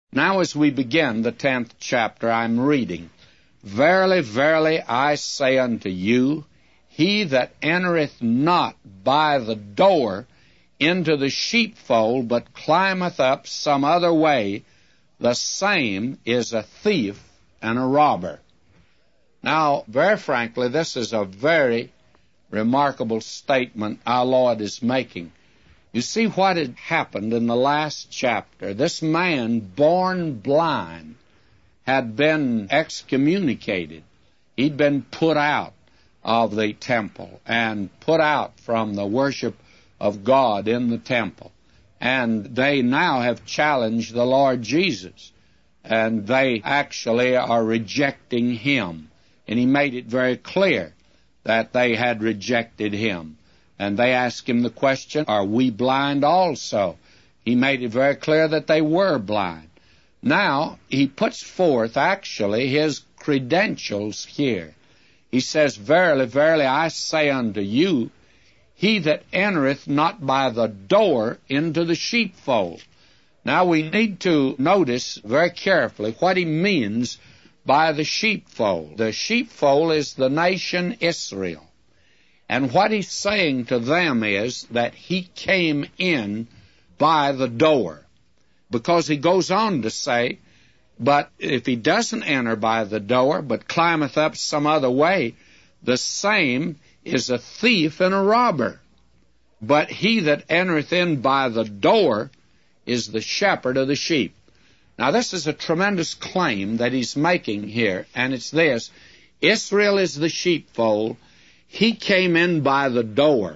Now as we begin the 10th chapter, I'm reading, Verily, verily, I say unto you, he that entereth not by the door into the sheepfold, but climbeth up some other way, the same is a thief and a robber. Now, very frankly, this is a very remarkable statement our Lord is making. You see what had happened in the last chapter. This man, born blind, had been excommunicated. He'd been put out of the temple and put out from the worship of God in the temple. And they now have challenged the Lord Jesus. And they actually are rejecting him. And he made it very clear that they had rejected him. And they asked him the question, are we blind also? He made it very clear that they were blind. Now, he puts forth actually his credentials here. He says, Verily, verily, I say unto you, he that entereth not by the door into the sheepfold. Now, we need to notice very carefully what he means by the sheepfold. The sheepfold is the nation Israel. And what he's saying to them is that he came in by the door. Because he goes on to say, but if he doesn't enter by the door, but climbeth up some other way, the same is a thief and a robber. But he that entereth in by the door is the shepherd of the sheep. Now this is a tremendous claim that he's making here, and it's this. Israel is the sheepfold. He came in by the door.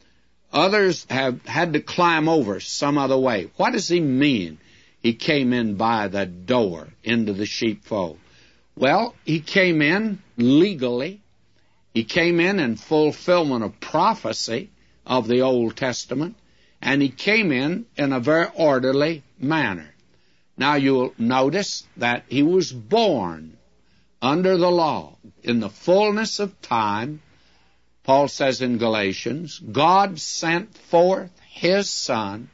Others have had to climb over some other way. What does he mean? He came in by the door into the sheepfold. Well, he came in legally. He came in fulfillment of prophecy of the Old Testament. And he came in a very orderly manner. Now you'll notice that he was born under the law. In the fullness of time, Paul says in Galatians, God sent forth his Son,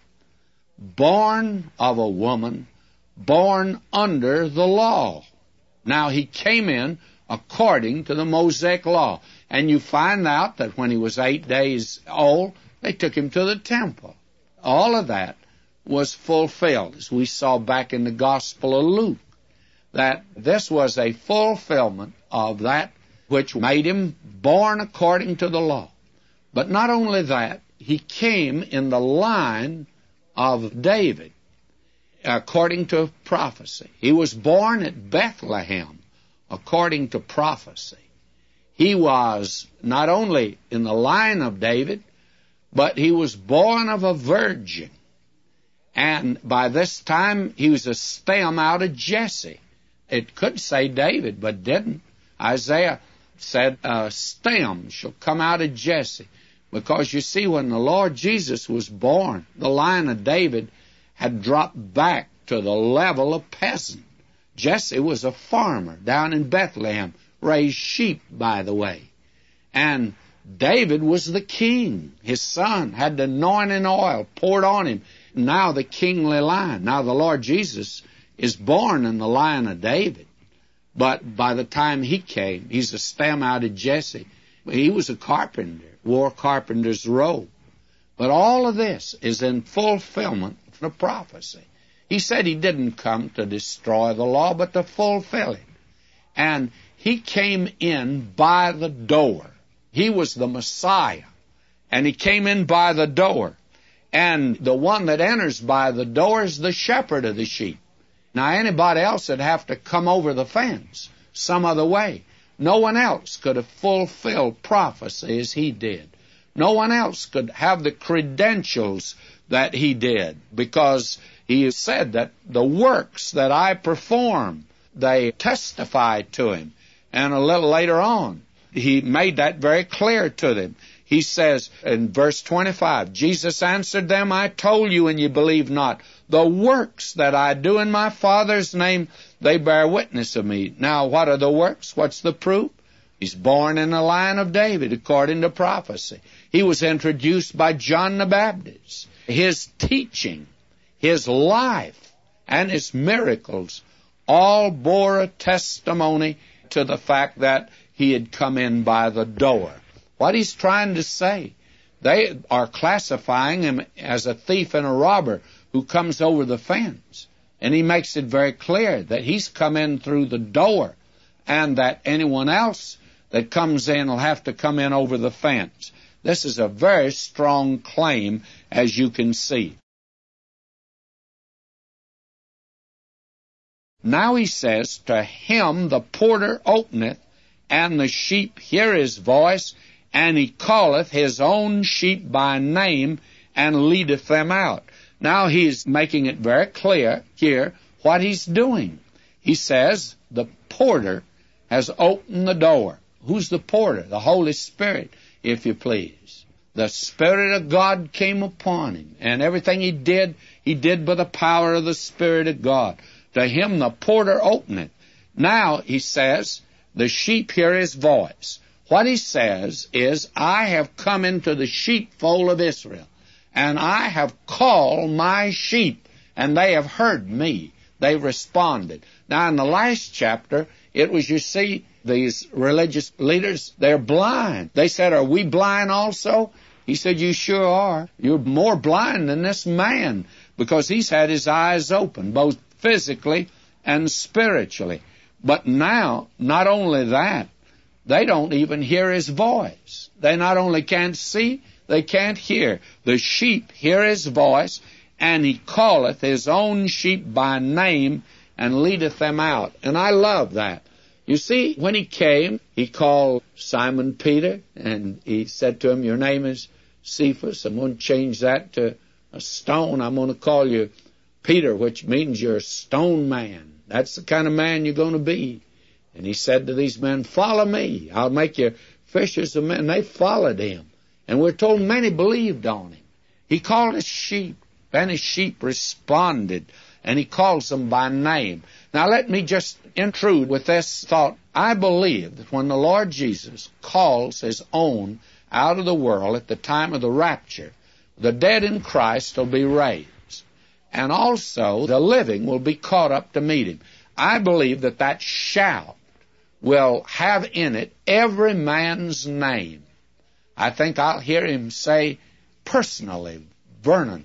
born of a woman, born under the law. Now he came in according to the Mosaic law. And you find out that when he was 8 days old, they took him to the temple. All of that was fulfilled, as we saw back in the Gospel of Luke, that this was a fulfillment of that which made him born according to the law. But not only that, he came in the line of David, according to prophecy. He was born at Bethlehem, according to prophecy. He was not only in the line of David, but he was born of a virgin. And by this time, he was a stem out of Jesse. It could say David, but didn't. Isaiah said, a stem shall come out of Jesse. Because you see, when the Lord Jesus was born, the line of David had dropped back to the level of peasant. Jesse was a farmer down in Bethlehem, raised sheep, by the way. And David was the king. His son had the anointing oil poured on him. Now the kingly line. Now the Lord Jesus is born in the line of David. But by the time he came, he's a stem out of Jesse. He was a carpenter, wore a carpenter's robe. But all of this is in fulfillment of prophecy. He said he didn't come to destroy the law, but to fulfill it. And he came in by the door. He was the Messiah. And he came in by the door. And the one that enters by the door is the shepherd of the sheep. Now, anybody else would have to come over the fence some other way. No one else could have fulfilled prophecy as he did. No one else could have the credentials that he did, because he said that the works that I perform, they testify to him. And a little later on, he made that very clear to them. He says in verse 25, Jesus answered them, I told you and you believe not. The works that I do in my Father's name, they bear witness of me. Now, what are the works? What's the proof? He's born in the line of David, according to prophecy. He was introduced by John the Baptist. His teaching, his life, and his miracles all bore a testimony to the fact that he had come in by the door. What he's trying to say, they are classifying him as a thief and a robber who comes over the fence. And he makes it very clear that he's come in through the door, and that anyone else that comes in will have to come in over the fence. This is a very strong claim, as you can see. Now he says, to him the porter openeth, and the sheep hear his voice, and he calleth his own sheep by name, and leadeth them out. Now he's making it very clear here what he's doing. He says, the porter has opened the door. Who's the porter? The Holy Spirit, if you please. The Spirit of God came upon him, and everything he did by the power of the Spirit of God. To him the porter openeth. Now, he says, the sheep hear his voice. What he says is, I have come into the sheepfold of Israel, and I have called my sheep, and they have heard me. They responded. Now, in the last chapter, it was, you see, these religious leaders, they're blind. They said, are we blind also? He said, you sure are. You're more blind than this man, because he's had his eyes open, both physically and spiritually. But now, not only that, they don't even hear his voice. They not only can't see, they can't hear. The sheep hear his voice, and he calleth his own sheep by name, and leadeth them out. And I love that. You see, when he came, he called Simon Peter, and he said to him, your name is Cephas. I'm going to change that to a stone. I'm going to call you Peter, which means you're a stone man. That's the kind of man you're going to be. And he said to these men, follow me. I'll make you fishers of men. They followed him. And we're told many believed on him. He called his sheep, and his sheep responded, and he calls them by name. Now let me just intrude with this thought. I believe that when the Lord Jesus calls his own out of the world at the time of the rapture, the dead in Christ will be raised. And also the living will be caught up to meet him. I believe that that shout will have in it every man's name. I think I'll hear him say personally, Vernon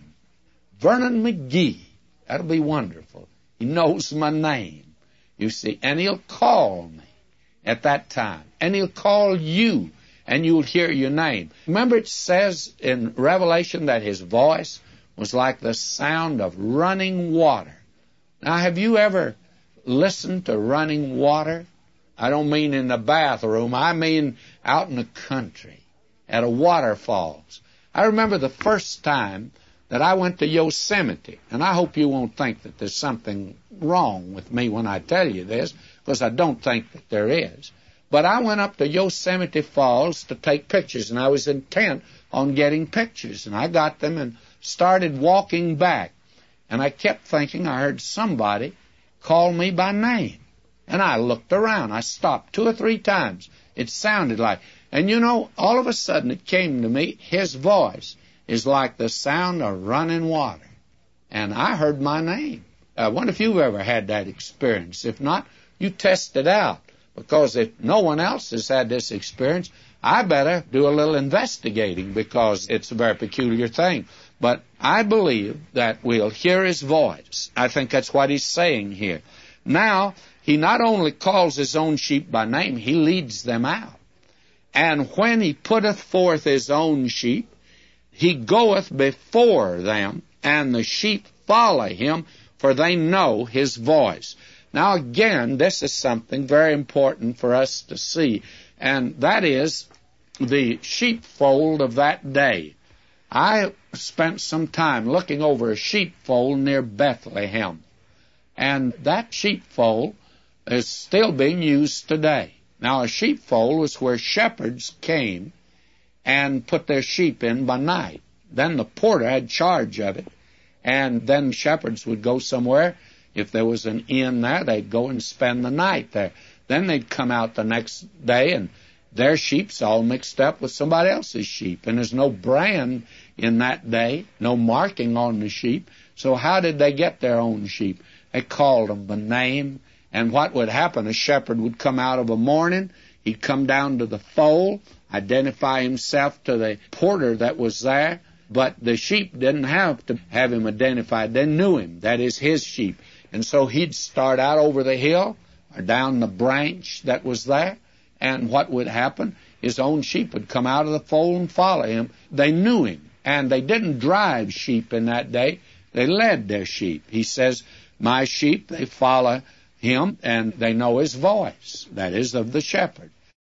McGee. That'll be wonderful. He knows my name, you see, and he'll call me at that time. And he'll call you, and you'll hear your name. Remember, it says in Revelation that his voice was like the sound of running water. Now, have you ever listened to running water? I don't mean in the bathroom. I mean out in the country at a waterfalls. I remember the first time that I went to Yosemite, and I hope you won't think that there's something wrong with me when I tell you this, because I don't think that there is. But I went up to Yosemite Falls to take pictures, and I was intent on getting pictures, and I got them and started walking back, and I kept thinking I heard somebody call me by name. And I looked around. I stopped 2 or 3 times. It sounded like, and you know, all of a sudden it came to me, his voice is like the sound of running water. And I heard my name. I wonder if you've ever had that experience. If not, you test it out, because if no one else has had this experience, I better do a little investigating, because it's a very peculiar thing. But I believe that we'll hear his voice. I think that's what he's saying here. Now, he not only calls his own sheep by name, he leads them out. And when he putteth forth his own sheep, he goeth before them, and the sheep follow him, for they know his voice. Now again, this is something very important for us to see, and that is the sheepfold of that day. I spent some time looking over a sheepfold near Bethlehem, and that sheepfold is still being used today. Now, a sheepfold was where shepherds came and put their sheep in by night. Then the porter had charge of it, and then shepherds would go somewhere. If there was an inn there, they'd go and spend the night there. Then they'd come out the next day, and their sheep's all mixed up with somebody else's sheep. And there's no brand in that day, no marking on the sheep. So how did they get their own sheep? They called them by name. And what would happen, a shepherd would come out of a morning, he'd come down to the fold, identify himself to the porter that was there, but the sheep didn't have to have him identified. They knew him. That is his sheep. And so he'd start out over the hill or down the branch that was there, and what would happen? His own sheep would come out of the fold and follow him. They knew him, and they didn't drive sheep in that day. They led their sheep. He says, my sheep, they follow him, and they know his voice, that is, of the shepherd.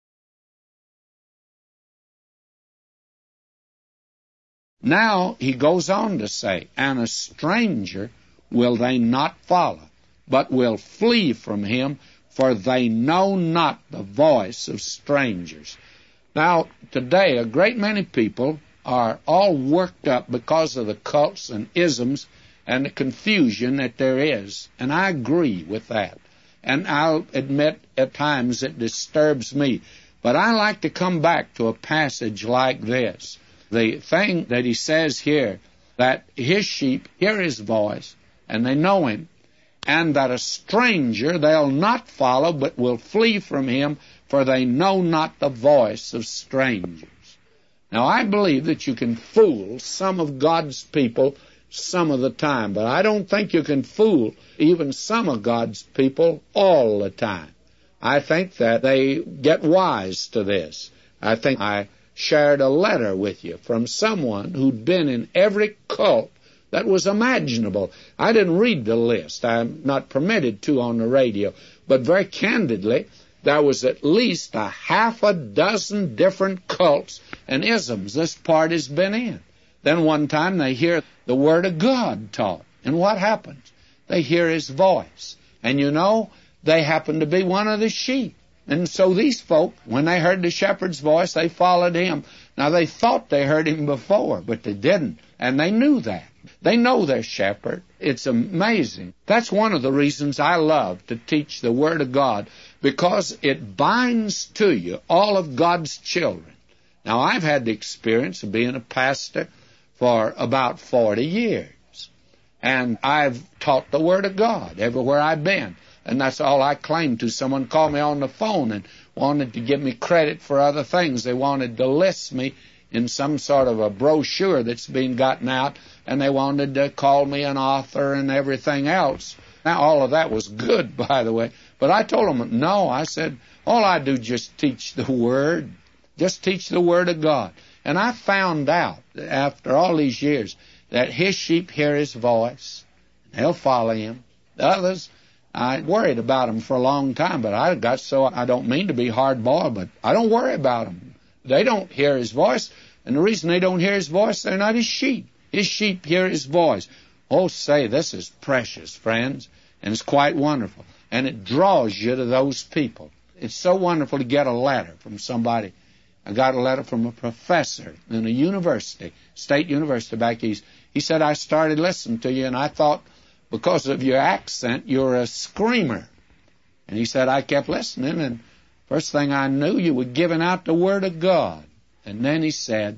Now he goes on to say, and a stranger will they not follow, but will flee from him, for they know not the voice of strangers. Now, today, a great many people are all worked up because of the cults and isms and the confusion that there is, and I agree with that. And I'll admit at times it disturbs me, but I like to come back to a passage like this. The thing that he says here, that his sheep hear his voice, and they know him, and that a stranger they'll not follow, but will flee from him, for they know not the voice of strangers. Now, I believe that you can fool some of God's people some of the time, but I don't think you can fool even some of God's people all the time. I think that they get wise to this. I think I shared a letter with you from someone who'd been in every cult that was imaginable. I didn't read the list. I'm not permitted to on the radio. But very candidly, there was at least a half a dozen different cults and isms this part has been in. Then one time they hear the Word of God taught. And what happens? They hear his voice. And you know, they happen to be one of the sheep. And so these folk, when they heard the shepherd's voice, they followed him. Now, they thought they heard him before, but they didn't. And they knew that. They know their shepherd. It's amazing. That's one of the reasons I love to teach the Word of God, because it binds to you all of God's children. Now, I've had the experience of being a pastor for about 40 years. And I've taught the Word of God everywhere I've been. And that's all I claim to. Someone called me on the phone and wanted to give me credit for other things. They wanted to list me in some sort of a brochure that's being gotten out, and they wanted to call me an author and everything else. Now, all of that was good, by the way. But I told them, no, I said, all I do is just teach the Word. Just teach the Word of God. And I found out, after all these years, that his sheep hear his voice. They'll follow him. The others, I worried about them for a long time, but I got so, I don't mean to be hard-boiled, but I don't worry about them. They don't hear his voice, and the reason they don't hear his voice, they're not his sheep. His sheep hear his voice. Oh, say, this is precious, friends, and it's quite wonderful, and it draws you to those people. It's so wonderful to get a letter from somebody. I got a letter from a professor in a university, state university back east. He said, I started listening to you, and I thought, because of your accent, you're a screamer. And he said, I kept listening, and first thing I knew, you were giving out the Word of God. And then he said,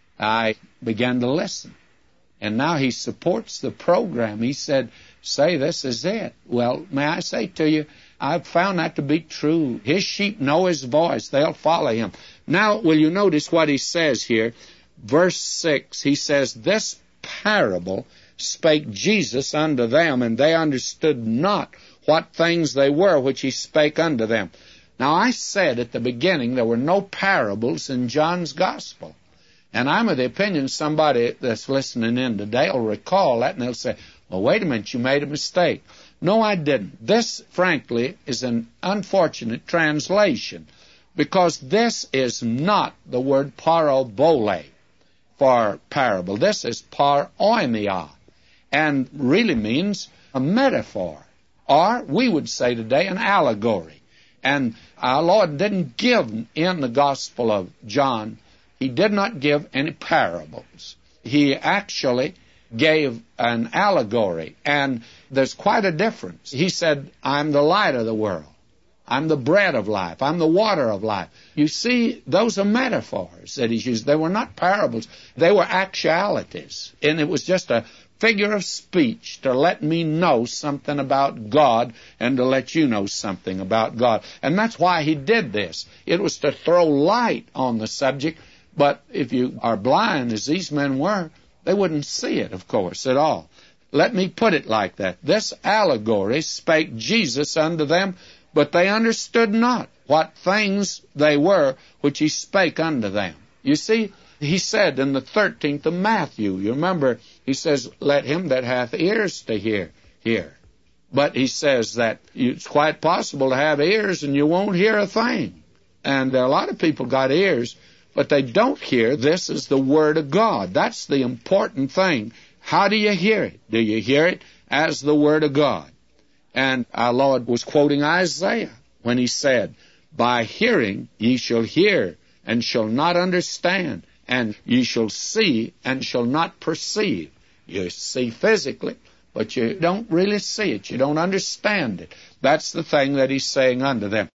I began to listen. And now he supports the program. He said, say, this is it. Well, may I say to you, I've found that to be true. His sheep know his voice. They'll follow him. Now, will you notice what he says here? Verse 6, he says, this parable spake Jesus unto them, and they understood not what things they were which he spake unto them. Now, I said at the beginning there were no parables in John's Gospel. And I'm of the opinion somebody that's listening in today will recall that, and they'll say, well, wait a minute, you made a mistake. No, I didn't. This, frankly, is an unfortunate translation, because this is not the word parabole for parable. This is paroimia, and really means a metaphor, or we would say today an allegory. And our Lord didn't give in the Gospel of John, he did not give any parables. He actually gave an allegory, and there's quite a difference. He said, I'm the light of the world. I'm the bread of life. I'm the water of life. You see, those are metaphors that he's used. They were not parables. They were actualities. And it was just a figure of speech to let me know something about God and to let you know something about God. And that's why he did this. It was to throw light on the subject, but if you are blind, as these men were, they wouldn't see it, of course, at all. Let me put it like that. This allegory spake Jesus unto them, but they understood not what things they were which he spake unto them. You see, he said in the 13th of Matthew, you remember, he says, let him that hath ears to hear, hear. But he says that it's quite possible to have ears and you won't hear a thing. And a lot of people got ears, but they don't hear. This is the Word of God. That's the important thing. How do you hear it? Do you hear it as the Word of God? And our Lord was quoting Isaiah when he said, by hearing ye shall hear and shall not understand, and ye shall see and shall not perceive. You see physically, but you don't really see it. You don't understand it. That's the thing that he's saying unto them.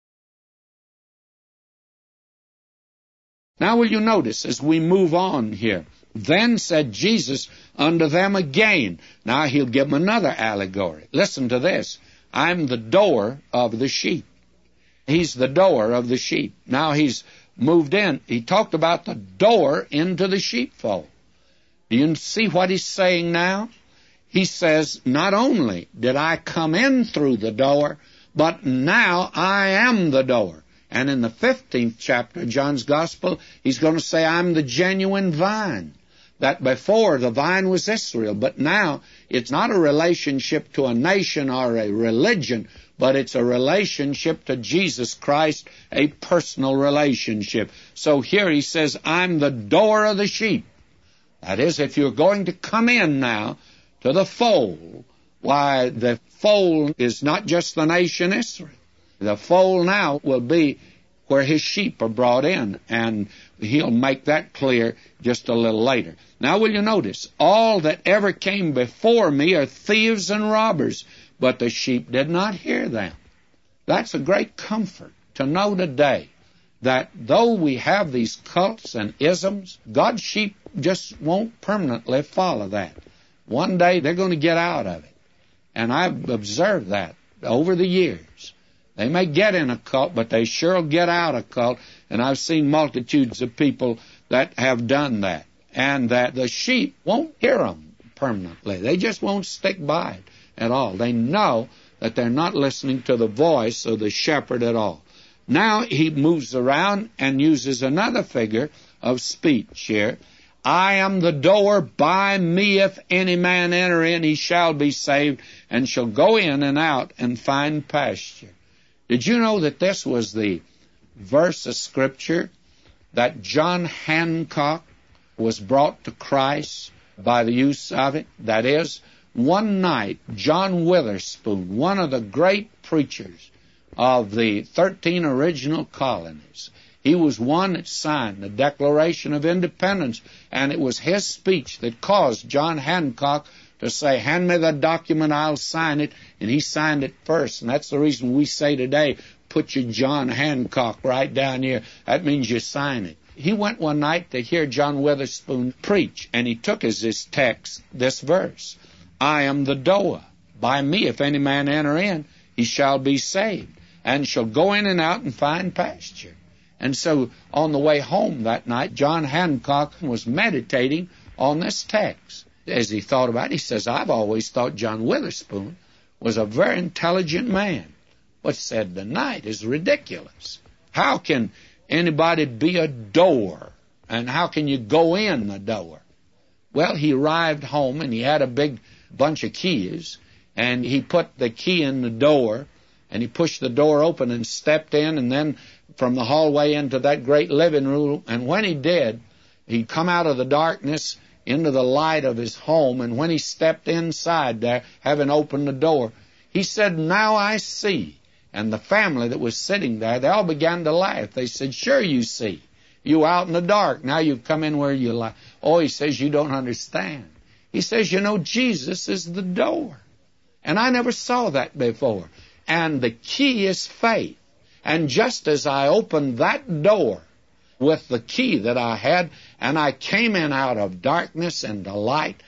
Now will you notice as we move on here, then said Jesus unto them again. Now he'll give them another allegory. Listen to this. I'm the door of the sheep. He's the door of the sheep. Now he's moved in. He talked about the door into the sheepfold. Do you see what he's saying now? He says, not only did I come in through the door, but now I am the door. And in the 15th chapter of John's Gospel, he's going to say, I'm the genuine vine. That before the vine was Israel, but now it's not a relationship to a nation or a religion, but it's a relationship to Jesus Christ, a personal relationship. So here he says, I'm the door of the sheep. That is, if you're going to come in now to the fold, why, the fold is not just the nation Israel. The fold now will be where his sheep are brought in, and he'll make that clear just a little later. Now will you notice, all that ever came before me are thieves and robbers, but the sheep did not hear them. That's a great comfort to know today that though we have these cults and isms, God's sheep just won't permanently follow that. One day they're going to get out of it. And I've observed that over the years. They may get in a cult, but they sure get out of a cult. And I've seen multitudes of people that have done that. And that the sheep won't hear them permanently. They just won't stick by it at all. They know that they're not listening to the voice of the shepherd at all. Now he moves around and uses another figure of speech here. I am the door. By me if any man enter in, he shall be saved, and shall go in and out and find pasture. Did you know that this was the verse of Scripture that John Hancock was brought to Christ by the use of it? That is, one night, John Witherspoon, one of the great preachers of the 13 original colonies, he was one that signed the Declaration of Independence, and it was his speech that caused John Hancock to say, hand me the document, I'll sign it, and he signed it first. And that's the reason we say today, put your John Hancock right down here. That means you sign it. He went one night to hear John Witherspoon preach, and he took as his text this verse, I am the door. By me if any man enter in, he shall be saved, and shall go in and out and find pasture. And so on the way home that night, John Hancock was meditating on this text. As he thought about it, he says, I've always thought John Witherspoon was a very intelligent man. What's said tonight is ridiculous. How can anybody be a door? And how can you go in the door? Well, he arrived home and he had a big bunch of keys, and he put the key in the door, and he pushed the door open and stepped in, and then from the hallway into that great living room. And when he did, he'd come out of the darkness into the light of his home, and when he stepped inside there, having opened the door, he said, now I see. And the family that was sitting there, they all began to laugh. They said, sure you see. You out in the dark. Now you've come in where you lie. Oh, he says, you don't understand. He says, you know, Jesus is the door. And I never saw that before. And the key is faith. And just as I opened that door with the key that I had, and I came in out of darkness into light,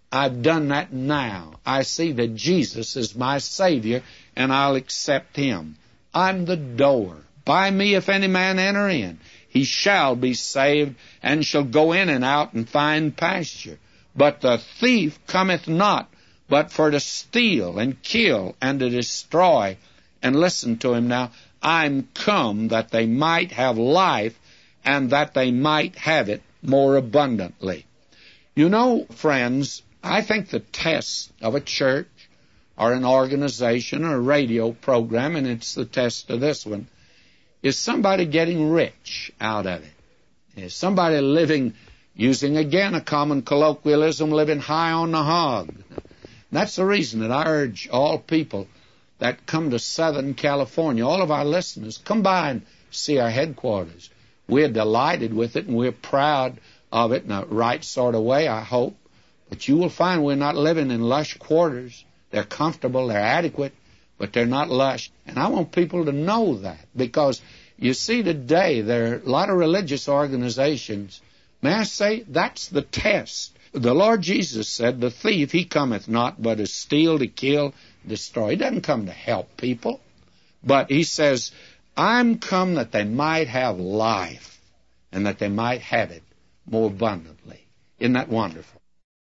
I've done that now. I see that Jesus is my Savior, and I'll accept Him. I'm the door. By me, if any man enter in, he shall be saved, and shall go in and out and find pasture. But the thief cometh not, but for to steal and kill and to destroy. And listen to him now. I'm come that they might have life, and that they might have it more abundantly. You know, friends, I think the test of a church or an organization or a radio program, and it's the test of this one, is somebody getting rich out of it? Is somebody living, using again a common colloquialism, living high on the hog? That's the reason that I urge all people that come to Southern California, all of our listeners, come by and see our headquarters. We're delighted with it, and we're proud of it in a right sort of way, I hope. But you will find we're not living in lush quarters. They're comfortable, they're adequate, but they're not lush. And I want people to know that, because you see today there are a lot of religious organizations. May I say, that's the test. The Lord Jesus said, the thief, he cometh not but to steal, to kill, destroy. He doesn't come to help people. But he says, I'm come that they might have life, and that they might have it more abundantly. Isn't that wonderful?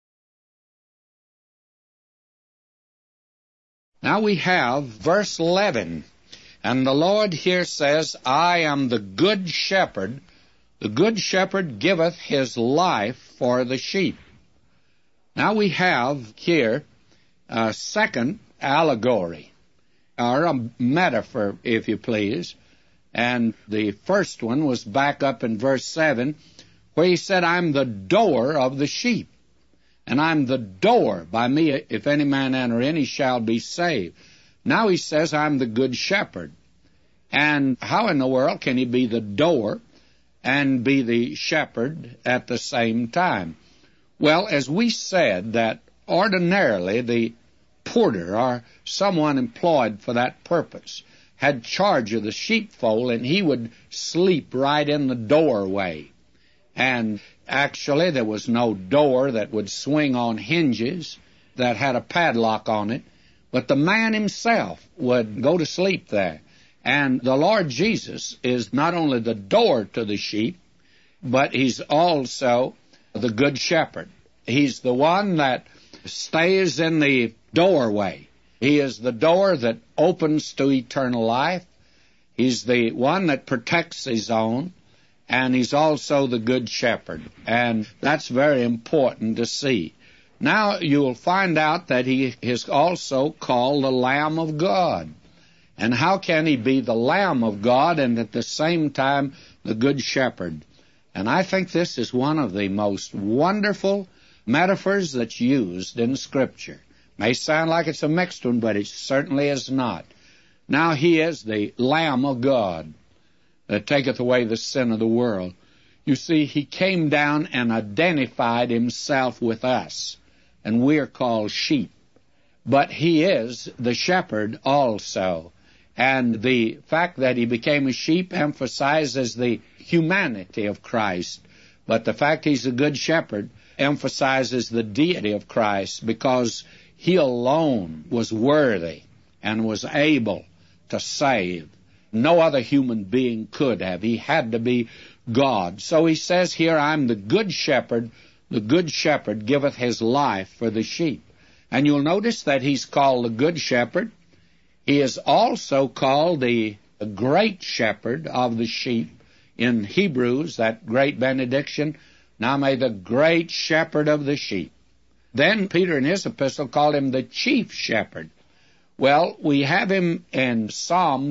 Now we have verse 11. And the Lord here says, I am the good shepherd. The good shepherd giveth his life for the sheep. Now we have here a second allegory, or a metaphor, if you please. And the first one was back up in verse 7, where he said, I'm the door of the sheep. And I'm the door. By me, if any man enter in, he shall be saved. Now he says, I'm the good shepherd. And how in the world can he be the door and be the shepherd at the same time? Well, as we said, that ordinarily the porter, or someone employed for that purpose, had charge of the sheepfold, and he would sleep right in the doorway. And actually there was no door that would swing on hinges that had a padlock on it, but the man himself would go to sleep there. And the Lord Jesus is not only the door to the sheep, but he's also the good shepherd. He's the one that stays in the doorway. He is the door that opens to eternal life. He's the one that protects his own, and he's also the good shepherd. And that's very important to see. Now you'll find out that he is also called the Lamb of God. And how can he be the Lamb of God and at the same time the Good Shepherd? And I think this is one of the most wonderful metaphors that's used in Scripture. May sound like it's a mixed one, but it certainly is not. Now he is the Lamb of God that taketh away the sin of the world. You see, he came down and identified himself with us, and we are called sheep. But he is the shepherd also. And the fact that he became a sheep emphasizes the humanity of Christ. But the fact he's a good shepherd emphasizes the deity of Christ, because he alone was worthy and was able to save. No other human being could have. He had to be God. So he says here, I'm the good shepherd. The good shepherd giveth his life for the sheep. And you'll notice that he's called the good shepherd. He is also called the great shepherd of the sheep. In Hebrews, that great benediction, now may the great shepherd of the sheep. Then Peter in his epistle called him the chief shepherd. Well, we have him in Psalm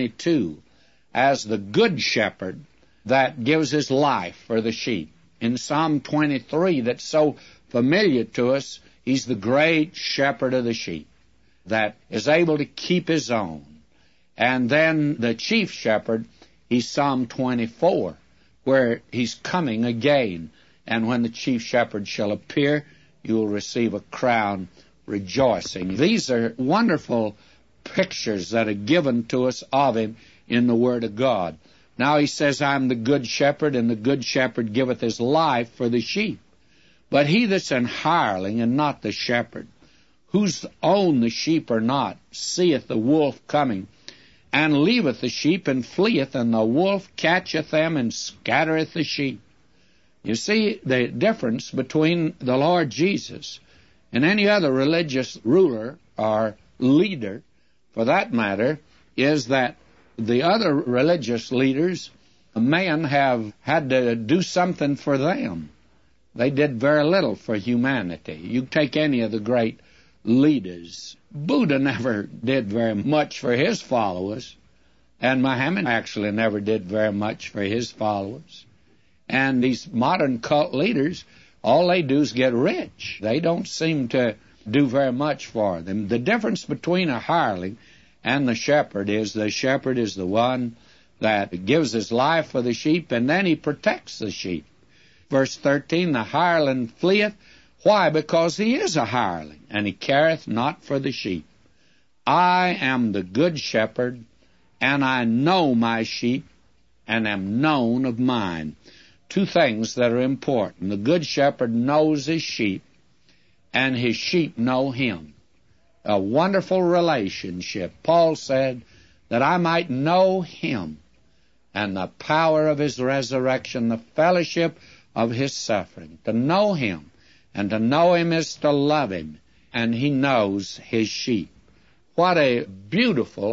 22 as the good shepherd that gives his life for the sheep. In Psalm 23, that's so familiar to us, he's the great shepherd of the sheep that is able to keep his own. And then the chief shepherd, he's Psalm 24, where he's coming again. And when the chief shepherd shall appear, you will receive a crown rejoicing. These are wonderful pictures that are given to us of him in the Word of God. Now he says, I'm the good shepherd, and the good shepherd giveth his life for the sheep. But he that's an hireling and not the shepherd, whose own the sheep are not, seeth the wolf coming, and leaveth the sheep, and fleeth, and the wolf catcheth them, and scattereth the sheep. You see the difference between the Lord Jesus and any other religious ruler or leader, for that matter, is that the other religious leaders, men have had to do something for them. They did very little for humanity. You take any of the great leaders. Buddha never did very much for his followers, and Muhammad actually never did very much for his followers. And these modern cult leaders, all they do is get rich. They don't seem to do very much for them. The difference between a hireling and the shepherd is the one that gives his life for the sheep, and then he protects the sheep. Verse 13, the hireling fleeth. Why? Because he is a hireling, and he careth not for the sheep. I am the good shepherd, and I know my sheep, and am known of mine. Two things that are important. The good shepherd knows his sheep, and his sheep know him. A wonderful relationship. Paul said that I might know him, and the power of his resurrection, the fellowship of his suffering. To know him, and to know him is to love him, and he knows his sheep. What a beautiful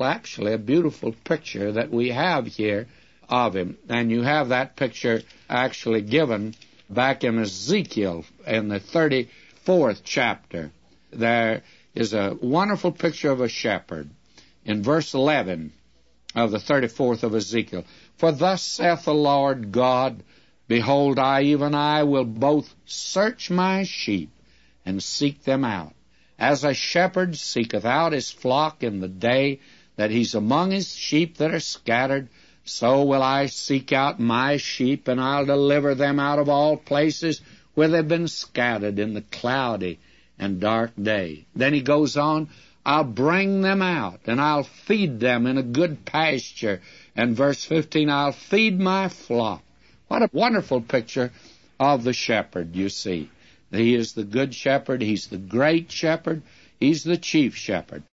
picture that we have here of him. And you have that picture actually given back in Ezekiel in the 34th chapter. There is a wonderful picture of a shepherd in verse 11 of the 34th of Ezekiel. For thus saith the Lord God, behold, even I will both search my sheep and seek them out. As a shepherd seeketh out his flock in the day that he's among his sheep that are scattered, so will I seek out my sheep, and I'll deliver them out of all places where they've been scattered in the cloudy and dark day. Then he goes on, I'll bring them out, and I'll feed them in a good pasture. And verse 15, I'll feed my flock. What a wonderful picture of the shepherd, you see. He is the good shepherd. He's the great shepherd. He's the chief shepherd.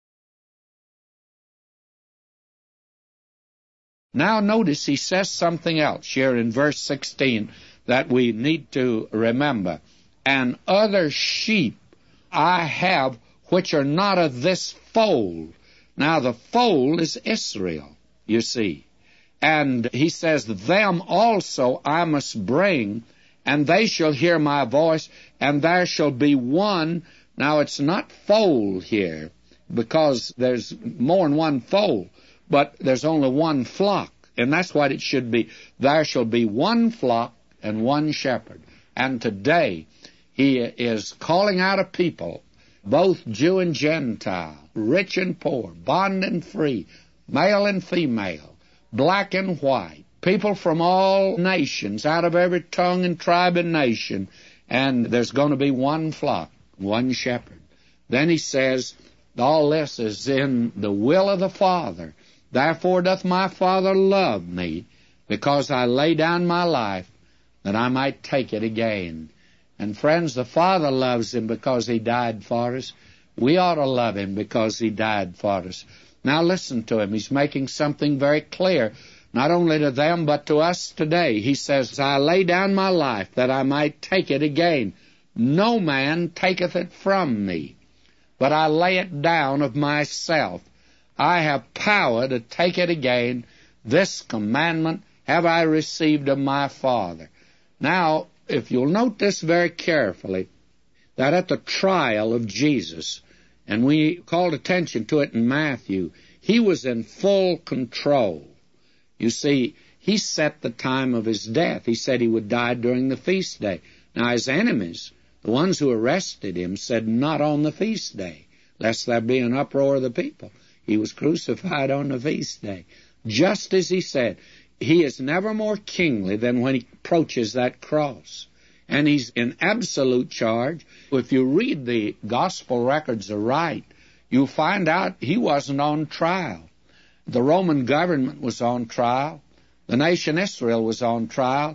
Now notice he says something else here in verse 16 that we need to remember. And other sheep I have which are not of this fold. Now the fold is Israel, you see. And he says, them also I must bring, and they shall hear my voice, and there shall be one. Now it's not fold here, because there's more than one fold, but there's only one flock, and that's what it should be. There shall be one flock and one shepherd. And today he is calling out a people, both Jew and Gentile, rich and poor, bond and free, male and female, black and white, people from all nations, out of every tongue and tribe and nation, and there's going to be one flock, one shepherd. Then he says, all this is in the will of the Father. Therefore doth my Father love me, because I lay down my life, that I might take it again. And friends, the Father loves him because he died for us. We ought to love him because he died for us. Now listen to him. He's making something very clear, not only to them, but to us today. He says, I lay down my life that I might take it again. No man taketh it from me, but I lay it down of myself. I have power to take it again. This commandment have I received of my Father. Now, if you'll note this very carefully, that at the trial of Jesus, and we called attention to it in Matthew, he was in full control. You see, he set the time of his death. He said he would die during the feast day. Now his enemies, the ones who arrested him, said not on the feast day, lest there be an uproar of the people. He was crucified on the feast day. Just as he said, he is never more kingly than when he approaches that cross. And he's in absolute charge. If you read the gospel records aright, you'll find out he wasn't on trial. The Roman government was on trial. The nation Israel was on trial.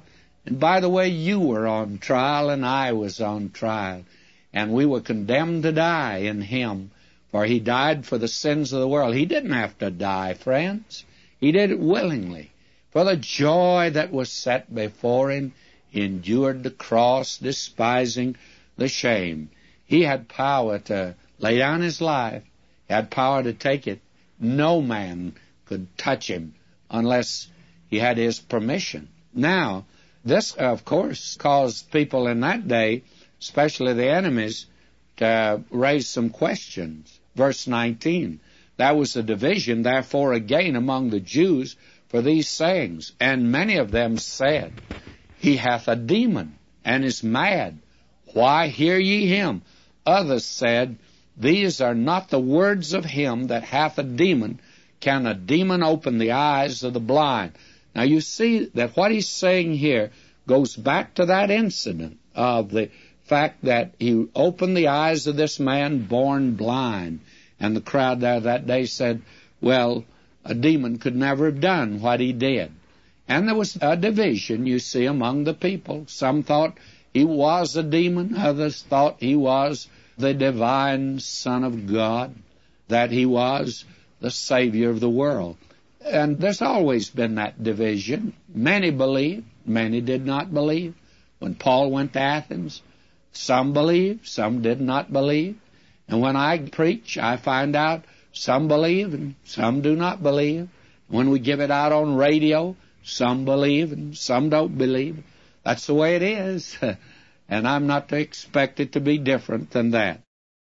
And by the way, you were on trial and I was on trial. And we were condemned to die in him, for he died for the sins of the world. He didn't have to die, friends. He did it willingly. For the joy that was set before him, he endured the cross, despising the shame. He had power to lay down his life. He had power to take it. No man could touch him unless he had his permission. Now, this, of course, caused people in that day, especially the enemies, to raise some questions. Verse 19, there was a division, therefore, again among the Jews for these sayings. And many of them said, he hath a demon, and is mad. Why hear ye him? Others said, these are not the words of him that hath a demon. Can a demon open the eyes of the blind? Now you see that what he's saying here goes back to that incident of the fact that he opened the eyes of this man born blind. And the crowd there that day said, well, a demon could never have done what he did. And there was a division, you see, among the people. Some thought he was a demon. Others thought he was the divine Son of God, that he was the Savior of the world. And there's always been that division. Many believed, many did not believe. When Paul went to Athens, some believed, some did not believe. And when I preach, I find out some believe and some do not believe. When we give it out on radio, some believe and some don't believe. That's the way it is. And I'm not to expect it to be different than that.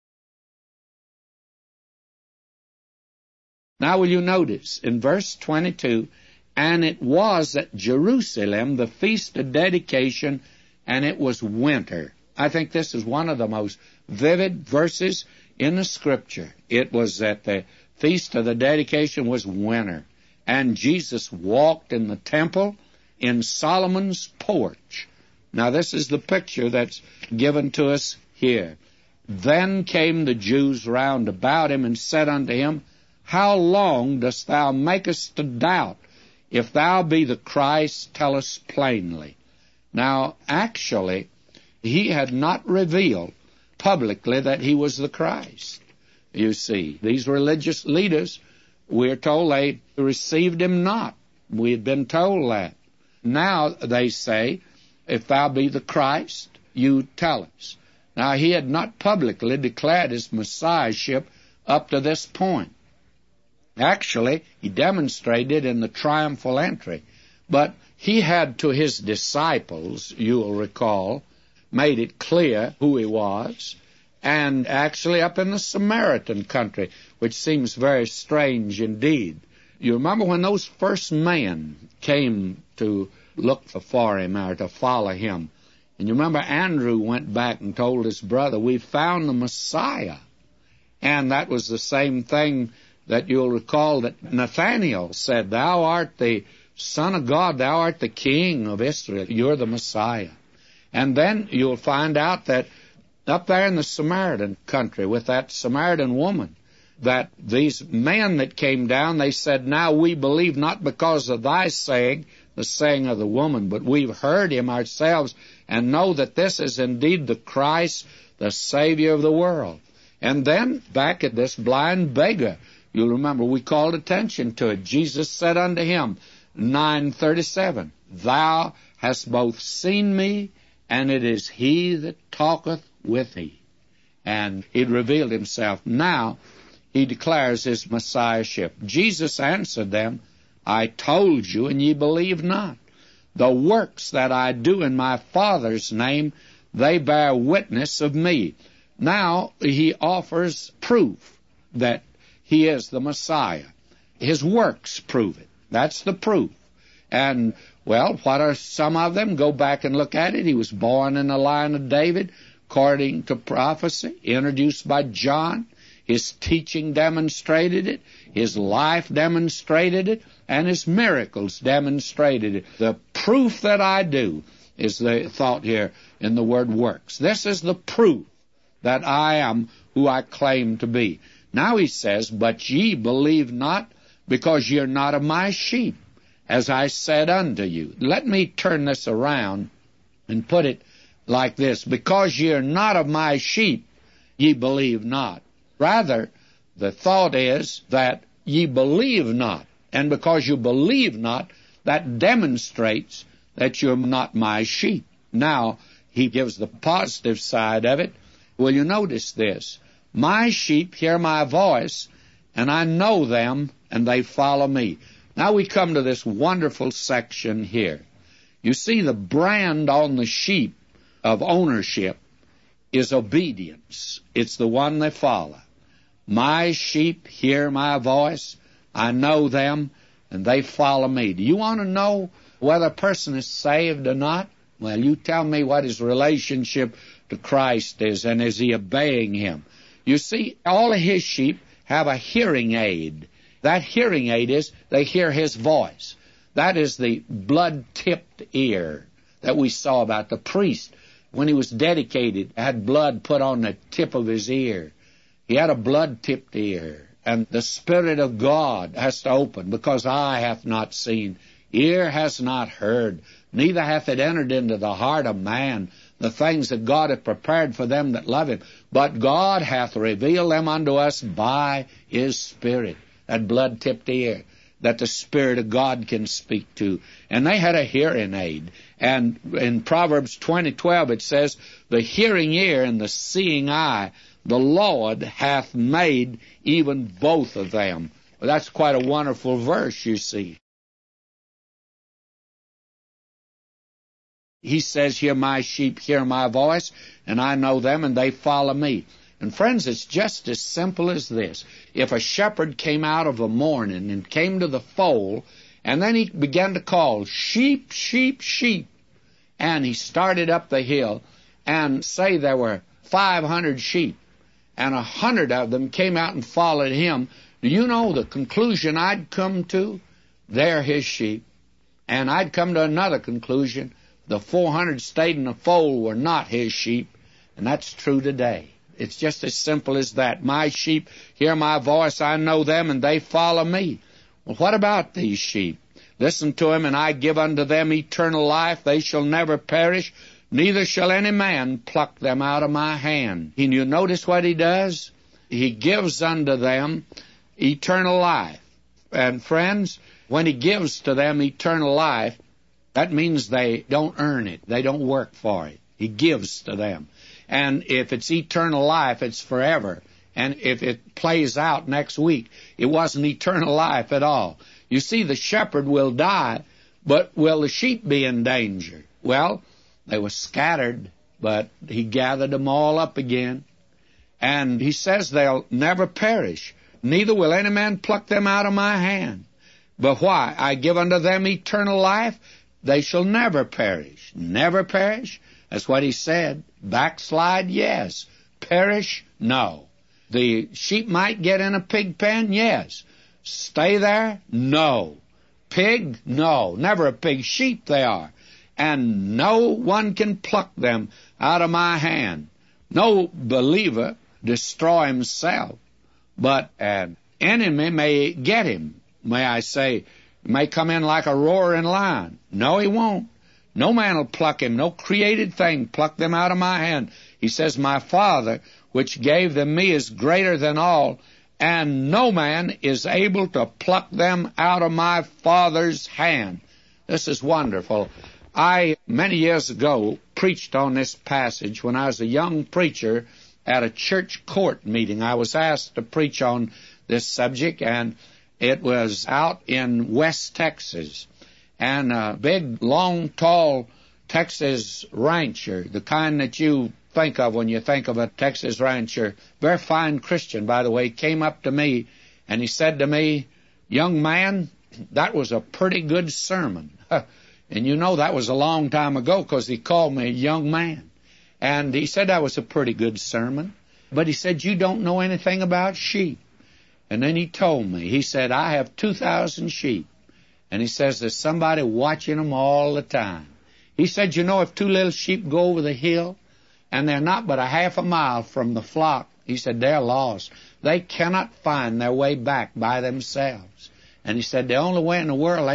Now will you notice in verse 22, and it was at Jerusalem the feast of dedication, and it was winter. I think this is one of the most vivid verses in the Scripture. It was that the feast of the dedication was winter, and Jesus walked in the temple in Solomon's porch. Now this is the picture that's given to us here. Then came the Jews round about him and said unto him, how long dost thou make us to doubt? If thou be the Christ, tell us plainly. Now, actually, he had not revealed publicly that he was the Christ. You see, these religious leaders, we're told they received him not. We had been told that. Now they say, if thou be the Christ, you tell us. Now, he had not publicly declared his Messiahship up to this point. Actually, he demonstrated in the triumphal entry. But he had to his disciples, you'll recall, made it clear who he was. And actually up in the Samaritan country, which seems very strange indeed. You remember when those first men came to look for him or to follow him. And you remember Andrew went back and told his brother, we found the Messiah. And that was the same thing that you'll recall that Nathanael said, thou art the Son of God, thou art the King of Israel, you're the Messiah. And then you'll find out that up there in the Samaritan country with that Samaritan woman, that these men that came down, they said, now we believe not because of thy saying, the saying of the woman, but we've heard him ourselves and know that this is indeed the Christ, the Savior of the world. And then back at this blind beggar, you'll remember we called attention to it. Jesus said unto him, 9:37, thou hast both seen me, and it is he that talketh with thee. And he'd revealed himself. Now he declares his Messiahship. Jesus answered them, I told you, and ye believe not. The works that I do in my Father's name, they bear witness of me. Now he offers proof that he is the Messiah. His works prove it. That's the proof. And, well, what are some of them? Go back and look at it. He was born in the line of David, according to prophecy, introduced by John. His teaching demonstrated it. His life demonstrated it. And his miracles demonstrated it. The proof that I do is the thought here in the word works. This is the proof that I am who I claim to be. Now he says, but ye believe not because ye are not of my sheep. as I said unto you. Let me turn this around and put it like this. Because ye are not of my sheep, ye believe not. Rather, the thought is that ye believe not. And because you believe not, that demonstrates that you're not my sheep. Now, he gives the positive side of it. Will you notice this? My sheep hear my voice, and I know them, and they follow me. Now we come to this wonderful section here. You see, the brand on the sheep of ownership is obedience. It's the one they follow. My sheep hear my voice, I know them, and they follow me. Do you want to know whether a person is saved or not? Well, you tell me what his relationship to Christ is, and is he obeying him? You see, all of his sheep have a hearing aid. That hearing aid is they hear his voice. That is the blood-tipped ear that we saw about the priest. When he was dedicated, had blood put on the tip of his ear. He had a blood-tipped ear. And the Spirit of God has to open, because eye hath not seen, ear has not heard, neither hath it entered into the heart of man the things that God hath prepared for them that love him. But God hath revealed them unto us by his Spirit. That blood-tipped ear that the Spirit of God can speak to. And they had a hearing aid. And in Proverbs 20:12 it says, the hearing ear and the seeing eye, the Lord hath made even both of them. Well, that's quite a wonderful verse, you see. He says, hear my sheep, hear my voice, and I know them, and they follow me. And friends, it's just as simple as this. If a shepherd came out of a morning and came to the fold, and then he began to call, sheep, sheep, sheep, and he started up the hill, and say there were 500 sheep, and 100 of them came out and followed him, do you know the conclusion I'd come to? They're his sheep. And I'd come to another conclusion. The 400 stayed in the fold were not his sheep, and that's true today. It's just as simple as that. My sheep hear my voice, I know them, and they follow me. Well, what about these sheep? Listen to him, and I give unto them eternal life. They shall never perish, neither shall any man pluck them out of my hand. And you notice what he does? He gives unto them eternal life. And friends, when he gives to them eternal life, that means they don't earn it. They don't work for it. He gives to them. And if it's eternal life, it's forever. And if it plays out next week, it wasn't eternal life at all. You see, the shepherd will die, but will the sheep be in danger? Well, they were scattered, but he gathered them all up again. And he says they'll never perish, neither will any man pluck them out of my hand. But why? I give unto them eternal life. They shall never perish. Never perish? That's what he said. Backslide? Yes. Perish? No. The sheep might get in a pig pen? Yes. Stay there? No. Pig? No. Never a pig. Sheep they are. And no one can pluck them out of my hand. No believer destroy himself, but an enemy may get him. May I say, may come in like a roaring lion. No, he won't. No man will pluck him. No created thing pluck them out of my hand. He says, my Father, which gave them me, is greater than all, and no man is able to pluck them out of my Father's hand. This is wonderful. I, many years ago, preached on this passage when I was a young preacher at a church court meeting. I was asked to preach on this subject, and it was out in West Texas. And a big, long, tall Texas rancher, the kind that you think of when you think of a Texas rancher, very fine Christian, by the way, came up to me, and he said to me, young man, that was a pretty good sermon. And you know that was a long time ago, because he called me a young man. And he said that was a pretty good sermon. But he said, you don't know anything about sheep. And then he told me, he said, I have 2,000 sheep. And he says, there's somebody watching them all the time. He said, you know, if two little sheep go over the hill, and they're not but a half a mile from the flock, he said, they're lost. They cannot find their way back by themselves. And he said, the only way in the world they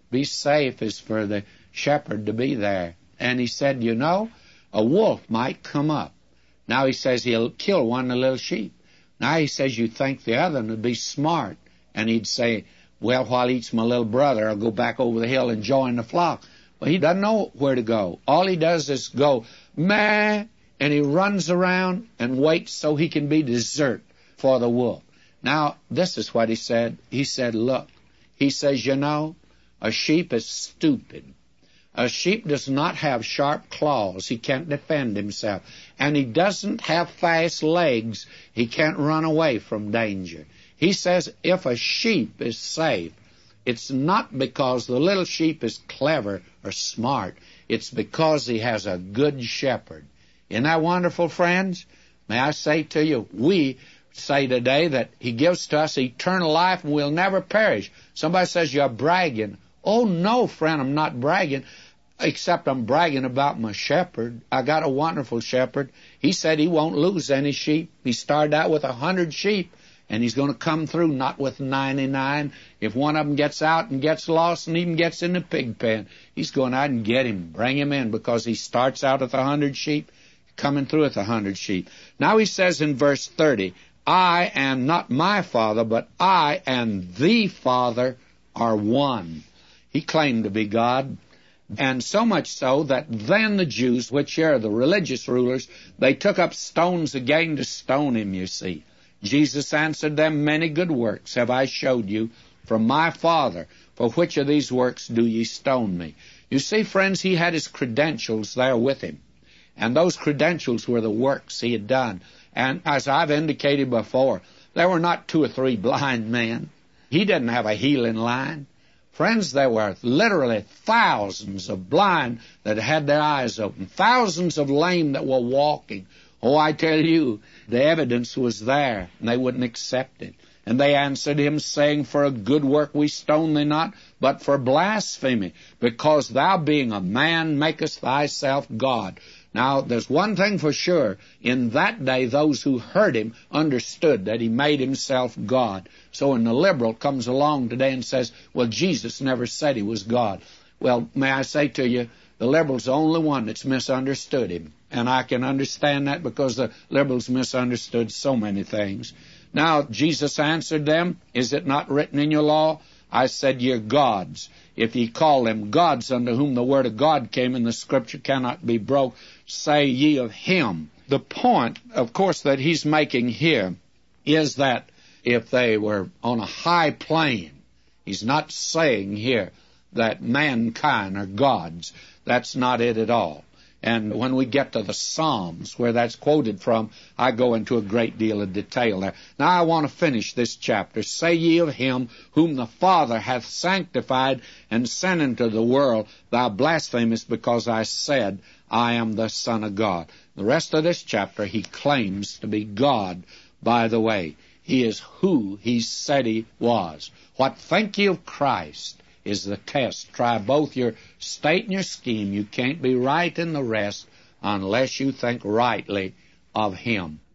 be safe is for the shepherd to be there. And he said, you know, a wolf might come up. Now he says he'll kill one of the little sheep. Now he says you think the other one would be smart. And he'd say, well, while he eats my little brother, I'll go back over the hill and join the flock. Well, he doesn't know where to go. All he does is go, meh, and he runs around and waits so he can be dessert for the wolf. Now, this is what he said. He said, look, he says, you know, a sheep is stupid. A sheep does not have sharp claws. He can't defend himself. And he doesn't have fast legs. He can't run away from danger. He says if a sheep is safe, it's not because the little sheep is clever or smart. It's because he has a good shepherd. Isn't that wonderful, friends? May I say to you, we say today that he gives to us eternal life and we'll never perish. Somebody says you're bragging. Oh, no, friend, I'm not bragging, except I'm bragging about my shepherd. I got a wonderful shepherd. He said he won't lose any sheep. He started out with 100 sheep, and he's going to come through not with 99. If one of them gets out and gets lost and even gets in the pig pen, he's going out and get him, bring him in, because he starts out with 100 sheep, coming through with 100 sheep. Now he says in verse 30, I and not my Father, but I and the Father are one. He claimed to be God. And so much so that then the Jews, which are the religious rulers, they took up stones again to stone him, you see. Jesus answered them, many good works have I showed you from my Father. For which of these works do ye stone me? You see, friends, he had his credentials there with him. And those credentials were the works he had done. And as I've indicated before, there were not 2 or 3 blind men. He didn't have a healing line. Friends, there were literally thousands of blind that had their eyes open, thousands of lame that were walking. Oh, I tell you, the evidence was there, and they wouldn't accept it. And they answered him, saying, for a good work we stone thee not, but for blasphemy, because thou being a man makest thyself God. Now, there's one thing for sure. In that day, those who heard him understood that he made himself God. So when the liberal comes along today and says, well, Jesus never said he was God. Well, may I say to you, the liberal's the only one that's misunderstood him. And I can understand that because the liberals misunderstood so many things. Now, Jesus answered them, is it not written in your law? I said, ye are gods. If ye call them gods unto whom the word of God came, and the scripture cannot be broke, say ye of him. The point, of course, that he's making here is that if they were on a high plane, he's not saying here that mankind are gods. That's not it at all. And when we get to the Psalms, where that's quoted from, I go into a great deal of detail there. Now I want to finish this chapter. Say ye of him whom the Father hath sanctified and sent into the world, thou blasphemest, because I said, I am the Son of God. The rest of this chapter, he claims to be God, by the way. He is who he said he was. What think ye of Christ is the test. Try both your state and your scheme. You can't be right in the rest unless you think rightly of him.